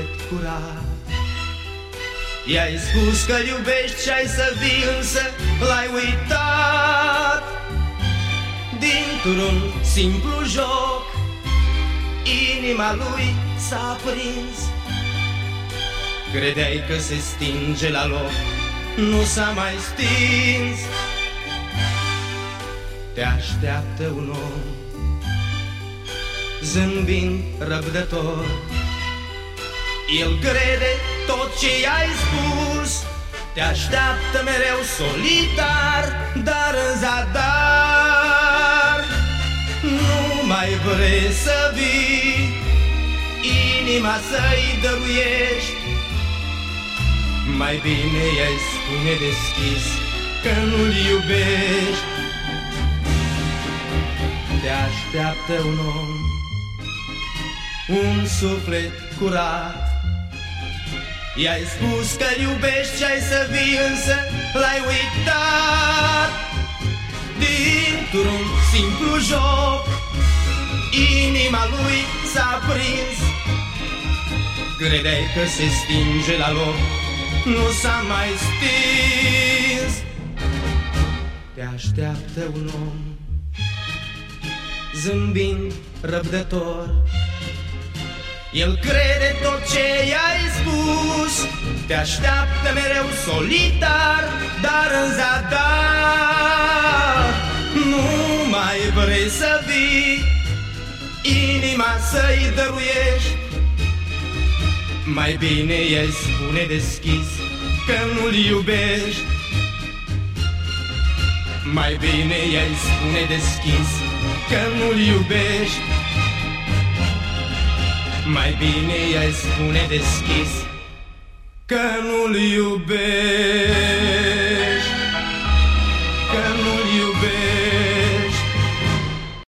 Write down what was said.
suflet curat. I-ai spus că-l iubești și ai să vii, însă l-ai uitat. Dintr-un simplu joc inima lui s-a prins. Credeai că se stinge la loc, nu s-a mai stins. Te așteaptă un om zâmbind răbdător. El crede tot ce i-ai spus, te așteaptă mereu solitar, dar în zadar nu mai vrei să vii, inima să-i dăruiești. Mai bine i-ai spune deschis că nu-l iubești. Te așteaptă un om, un suflet curat. I-ai spus că-l iubești și ai să vii, însă l-ai uitat. Dintr-un simplu joc inima lui s-a prins. Credeai că se stinge la loc, nu s-a mai stins. Te așteaptă un om zâmbind răbdător. El crede tot ce i-ai spus, te așteaptă mereu solitar, dar în zadar nu mai vrei să vii, inima să-i dăruiești. Mai bine i-ai spune deschis că nu-l iubești. Mai bine i-ai spune deschis că nu-l iubești. Mai bine i-ai spune deschis că nu-l iubești.